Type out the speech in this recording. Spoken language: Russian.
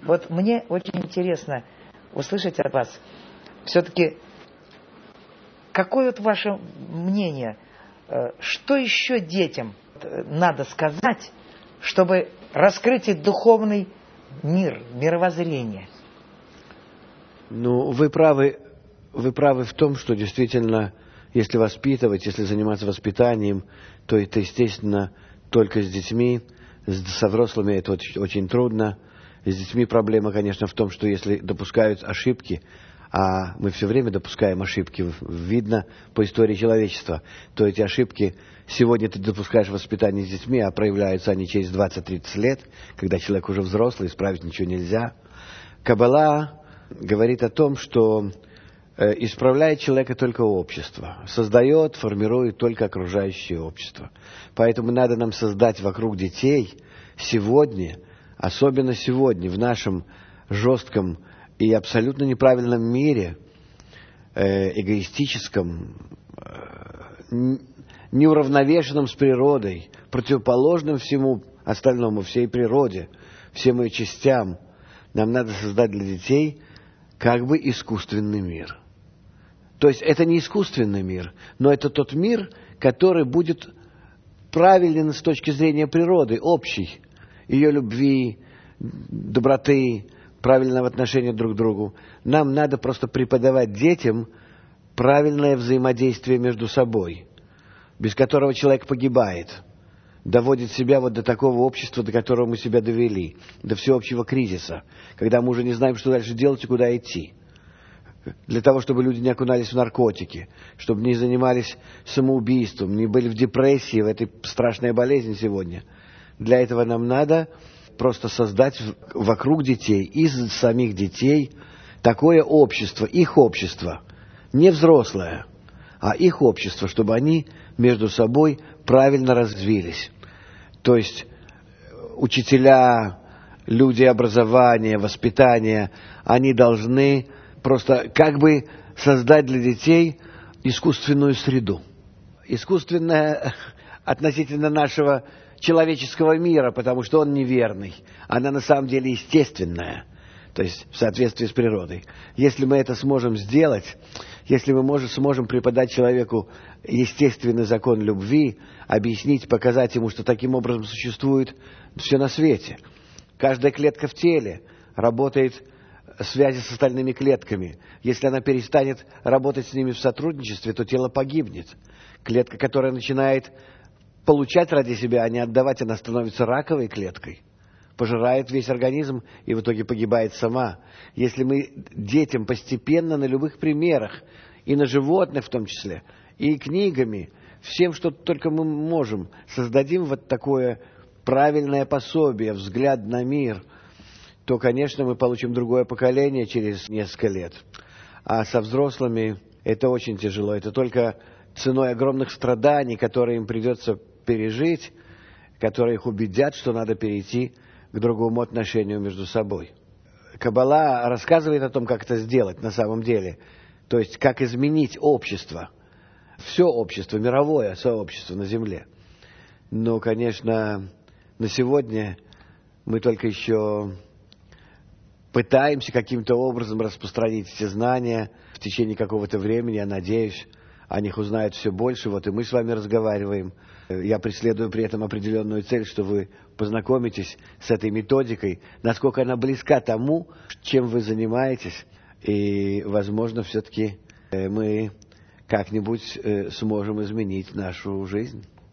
Вот мне очень интересно услышать от вас, все-таки, какое вот ваше мнение, что еще детям надо сказать, чтобы раскрыть их духовный мир, мировоззрение? Ну, вы правы в том, что действительно, если воспитывать, если заниматься воспитанием, то это, естественно, только с детьми, со взрослыми это очень трудно. С детьми проблема, конечно, в том, что если допускают ошибки, а мы все время допускаем ошибки, видно по истории человечества, то эти ошибки сегодня ты допускаешь в воспитании с детьми, а проявляются они через 20-30 лет, когда человек уже взрослый, исправить ничего нельзя. Каббала говорит о том, что исправляет человека только общество, создает, формирует только окружающее общество. Поэтому надо нам создать вокруг детей сегодня, особенно сегодня, в нашем жестком и абсолютно неправильном мире, эгоистическом, неуравновешенном с природой, противоположным всему остальному, всей природе, всем ее частям, нам надо создать для детей как бы искусственный мир. То есть это не искусственный мир, но это тот мир, который будет правилен с точки зрения природы, общий, ее любви, доброты, правильного отношения друг к другу. Нам надо просто преподавать детям правильное взаимодействие между собой, без которого человек погибает, доводит себя вот до такого общества, до которого мы себя довели, до всеобщего кризиса, когда мы уже не знаем, что дальше делать и куда идти. Для того, чтобы люди не окунались в наркотики, чтобы не занимались самоубийством, не были в депрессии, в этой страшной болезни сегодня. Для этого нам надо просто создать вокруг детей, из самих детей, такое общество, их общество, не взрослое, а их общество, чтобы они между собой правильно развились. То есть учителя, люди образования, воспитания, они должны просто как бы создать для детей искусственную среду. Искусственная относительно нашего человеческого мира, потому что он неверный. Она на самом деле естественная, то есть в соответствии с природой. Если мы это сможем сделать, если мы сможем преподать человеку естественный закон любви, объяснить, показать ему, что таким образом существует все на свете. Каждая клетка в теле работает в связи с остальными клетками. Если она перестанет работать с ними в сотрудничестве, то тело погибнет. Клетка, которая начинает получать ради себя, а не отдавать, она становится раковой клеткой, пожирает весь организм и в итоге погибает сама. Если мы детям постепенно на любых примерах, и на животных в том числе, и книгами, всем, что только мы можем, создадим вот такое правильное пособие, взгляд на мир, то, конечно, мы получим другое поколение через несколько лет. А со взрослыми это очень тяжело. Это только ценой огромных страданий, которые им придется пережить, которые их убедят, что надо перейти к другому отношению между собой. Каббала рассказывает о том, как это сделать на самом деле. То есть, как изменить общество. Все общество, мировое сообщество на Земле. Но, конечно, на сегодня мы только еще пытаемся каким-то образом распространить эти знания. В течение какого-то времени, я надеюсь, о них узнают все больше. Вот и мы с вами разговариваем. Я преследую при этом определенную цель, что вы познакомитесь с этой методикой, насколько она близка тому, чем вы занимаетесь. И, возможно, все-таки мы как-нибудь сможем изменить нашу жизнь.